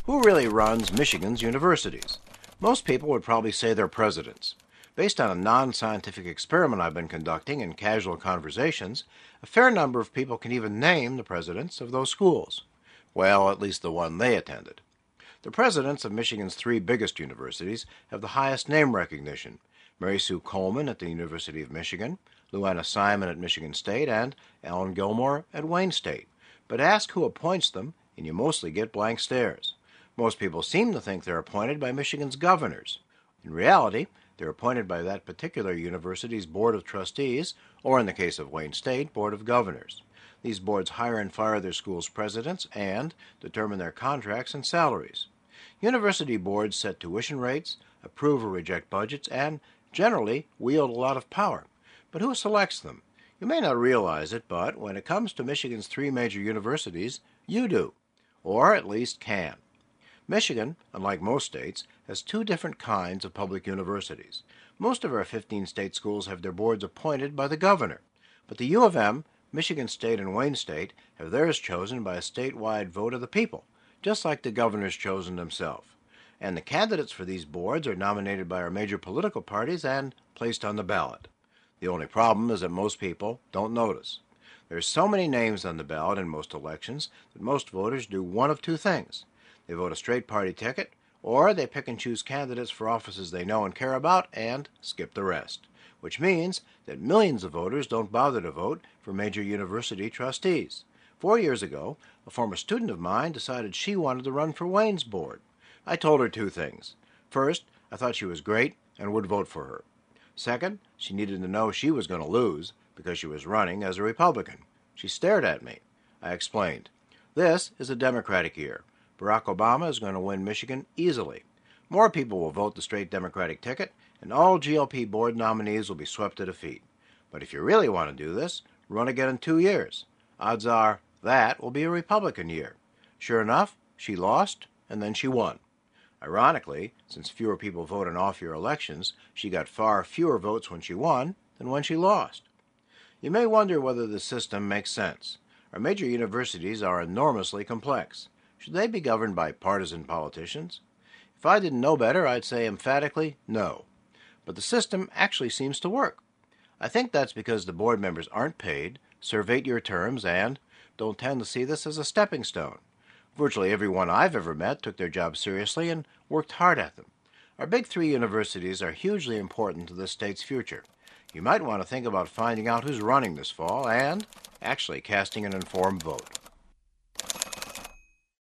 Who really runs Michigan's universities? Most people would probably say they're presidents. Based on a non-scientific experiment I've been conducting in casual conversations, a fair number of people can even name the presidents of those schools. Well, at least the one they attended. The presidents of Michigan's three biggest universities have the highest name recognition: Mary Sue Coleman at the University of Michigan, Lou Anna Simon at Michigan State, and Alan Gilmore at Wayne State. But ask who appoints them, and you mostly get blank stares. Most people seem to think they're appointed by Michigan's governors. In reality, they're appointed by that particular university's Board of Trustees, or in the case of Wayne State, Board of Governors. These boards hire and fire their school's presidents and determine their contracts and salaries. University boards set tuition rates, approve or reject budgets, and generally wield a lot of power. But who selects them? You may not realize it, but when it comes to Michigan's three major universities, you do, or at least can. Michigan, unlike most states, has two different kinds of public universities. Most of our 15 state schools have their boards appointed by the governor, but the U of M, Michigan State, and Wayne State have theirs chosen by a statewide vote of the people, just like the governor's chosen himself. And the candidates for these boards are nominated by our major political parties and placed on the ballot. The only problem is that most people don't notice. There's so many names on the ballot in most elections that most voters do one of two things. They vote a straight party ticket, or they pick and choose candidates for offices they know and care about and skip the rest, which means that millions of voters don't bother to vote for major university trustees. 4 years ago, a former student of mine decided she wanted to run for Wayne's board. I told her two things. First, I thought she was great and would vote for her. Second, she needed to know she was going to lose because she was running as a Republican. She stared at me. I explained, "This is a Democratic year. Barack Obama is going to win Michigan easily. More people will vote the straight Democratic ticket, and all GOP board nominees will be swept to defeat. But if you really want to do this, run again in 2 years. Odds are that will be a Republican year." Sure enough, she lost, and then she won. Ironically, since fewer people vote in off-year elections, she got far fewer votes when she won than when she lost. You may wonder whether this system makes sense. Our major universities are enormously complex. Should they be governed by partisan politicians? If I didn't know better, I'd say emphatically no. But the system actually seems to work. I think that's because the board members aren't paid, serve 8-year terms, and don't tend to see this as a stepping stone. Virtually everyone I've ever met took their job seriously and worked hard at them. Our big three universities are hugely important to this state's future. You might want to think about finding out who's running this fall and actually casting an informed vote.